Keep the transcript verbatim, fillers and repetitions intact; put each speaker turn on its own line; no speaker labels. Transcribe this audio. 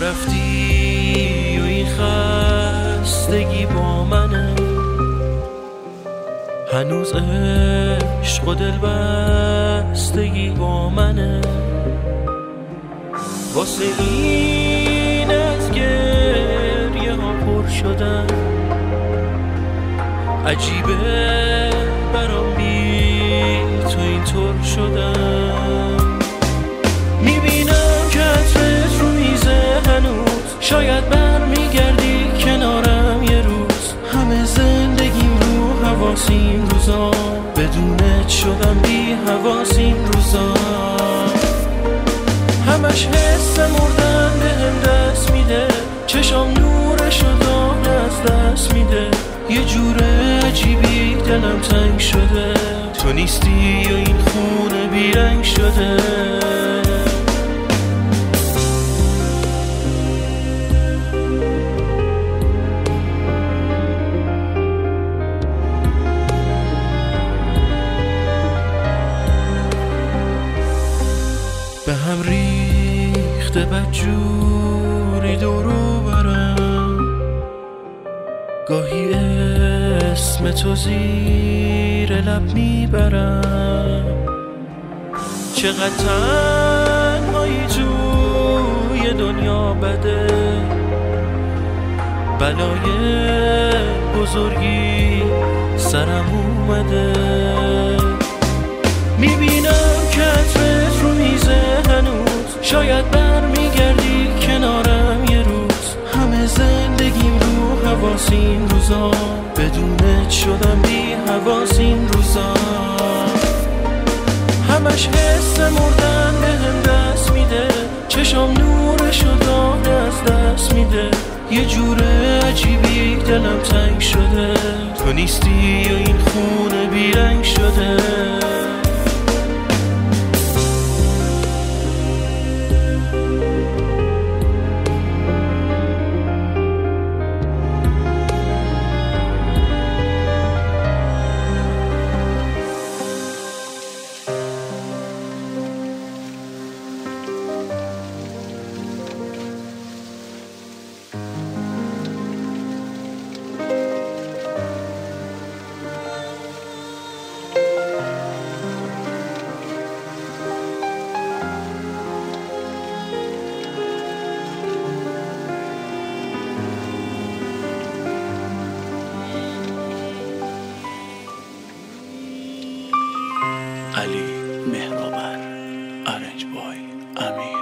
رفتی و این خستگی با منه، هنوز عشق و دل بستگی با منه. واسه این از گریه ها پر شدن، عجیبه برام بی تو اینطور شدن. میبینم که عطرت رو میزه هنوز، شاید بر میگردی کنارم یه روز. همه زندگیم رو حواس این روزا، بدونت شدم بی حواس این روزا. همش حس مردن به هم دست میده، چشام نورشو داره از دست میده. یه جور عجیبی دلم تنگ شده، تو نیستی و این خونه بیرنگ شده. به هم ریخته بدجوری دورو برم، گاهی اسم تو زیر لب میبرم. چقدر تنهایی توی دنیا بده، بلای بزرگی سرم اومده. میبینم که عطرت رو میزه هنوز، شاید بر میگردی کنارم یه روز. همه زندگیم رو حواس این روزا، بدونت شدم بی حواس این روزا. همش حس مردن به هم دست میده، چشام نورشو داره از دست میده. یه جور عجیبی دلم تنگ شده، تو نیستی و این خونه بیرنگ شده.
علی مهرآور، آرنج بای، امیر.